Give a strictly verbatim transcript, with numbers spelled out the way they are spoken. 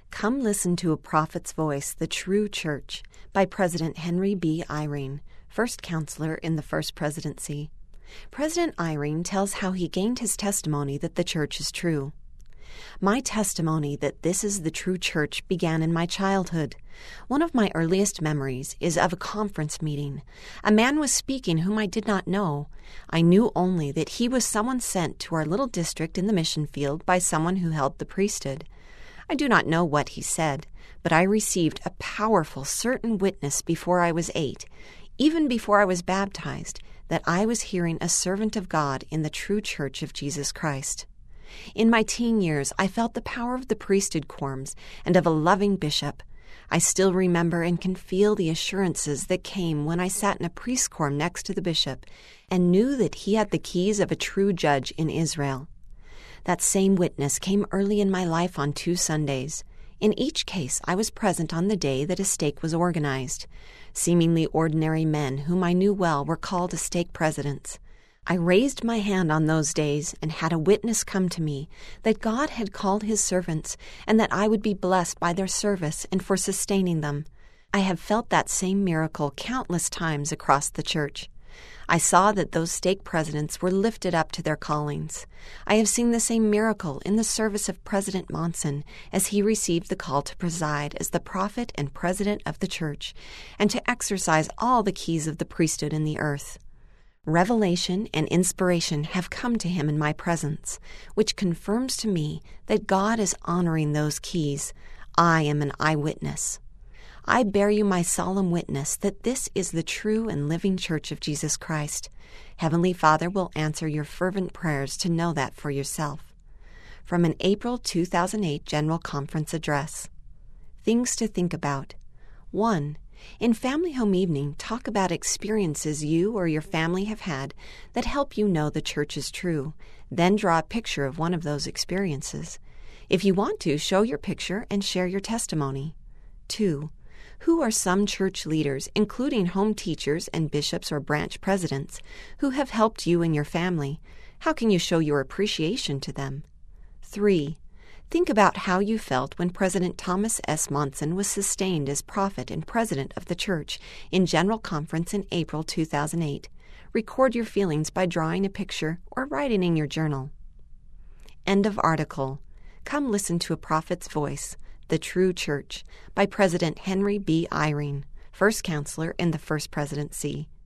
Come listen to A Prophet's Voice, The True Church, by President Henry B. Eyring, first counselor in the First Presidency. President Eyring tells how he gained his testimony that the church is true. My testimony that this is the true church began in my childhood. One of my earliest memories is of a conference meeting. A man was speaking whom I did not know. I knew only that he was someone sent to our little district in the mission field by someone who held the priesthood. I do not know what he said, but I received a powerful, certain witness before I was eight, even before I was baptized, that I was hearing a servant of God in the true church of Jesus Christ. In my teen years, I felt the power of the priesthood quorums and of a loving bishop. I still remember and can feel the assurances that came when I sat in a priest quorum next to the bishop and knew that he had the keys of a true judge in Israel. That same witness came early in my life on two Sundays. In each case, I was present on the day that a stake was organized. Seemingly ordinary men whom I knew well were called as stake presidents. I raised my hand on those days and had a witness come to me that God had called his servants and that I would be blessed by their service and for sustaining them. I have felt that same miracle countless times across the church. I saw that those stake presidents were lifted up to their callings. I have seen the same miracle in the service of President Monson as he received the call to preside as the prophet and president of the church and to exercise all the keys of the priesthood in the earth. Revelation and inspiration have come to him in my presence, which confirms to me that God is honoring those keys. I am an eyewitness. I bear you my solemn witness that this is the true and living church of Jesus Christ. Heavenly Father will answer your fervent prayers to know that for yourself. From an April two thousand eight General Conference Address. Things to think about. One. In Family Home Evening, talk about experiences you or your family have had that help you know the church is true. Then draw a picture of one of those experiences. If you want to, show your picture and share your testimony. Two. Who are some church leaders, including home teachers and bishops or branch presidents, who have helped you and your family? How can you show your appreciation to them? Three. Think about how you felt when President Thomas S. Monson was sustained as prophet and president of the church in General Conference in April two thousand eight. Record your feelings by drawing a picture or writing in your journal. End of article. Come listen to A Prophet's Voice, The True Church, by President Henry B. Eyring, first counselor in the First Presidency.